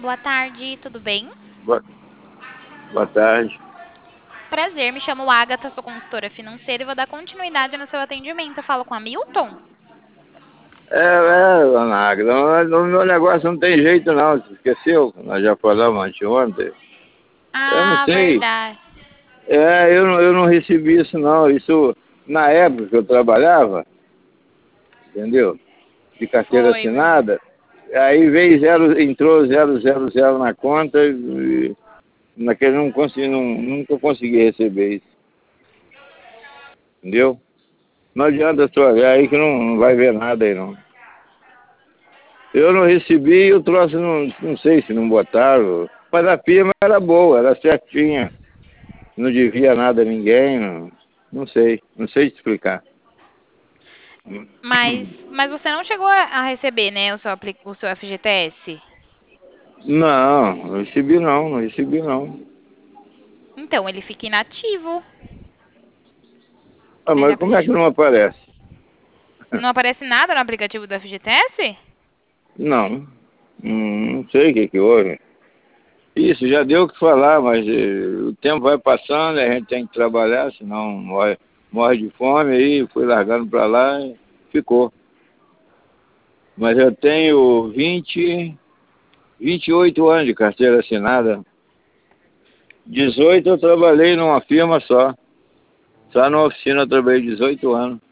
Boa tarde, tudo bem? Boa, boa tarde. Prazer, me chamo Agatha, sou consultora financeira e vou dar continuidade no seu atendimento. Eu falo com a Milton? Dona Águida, o meu negócio não tem jeito não, você esqueceu? Nós já falamos anteontem. Eu não Ah, sei, verdade. eu não recebi isso não, isso na época que eu trabalhava, entendeu? De carteira Foi, verdade. assinada, aí veio zero, entrou 000 na conta e naquele não consegui, nunca consegui receber isso, entendeu? Não adianta só ver aí que não vai ver nada aí não. Eu não recebi e o troço não sei se não botaram. Mas a firma era boa, era certinha. Não devia nada a ninguém, não sei te explicar. Mas você não chegou a receber, né, o seu FGTS? Não recebi não recebi não. Então, ele fica inativo. Ah, Ele mas como é que apre- não aparece? Não aparece nada no aplicativo do FGTS? Não, não sei o que houve. Isso, já deu o que falar, mas o tempo vai passando, a gente tem que trabalhar, senão morre de fome, aí fui largando para lá e ficou. Mas eu tenho 28 anos de carteira assinada. 18 eu trabalhei numa firma só. Só na oficina eu trabalhei 18 anos.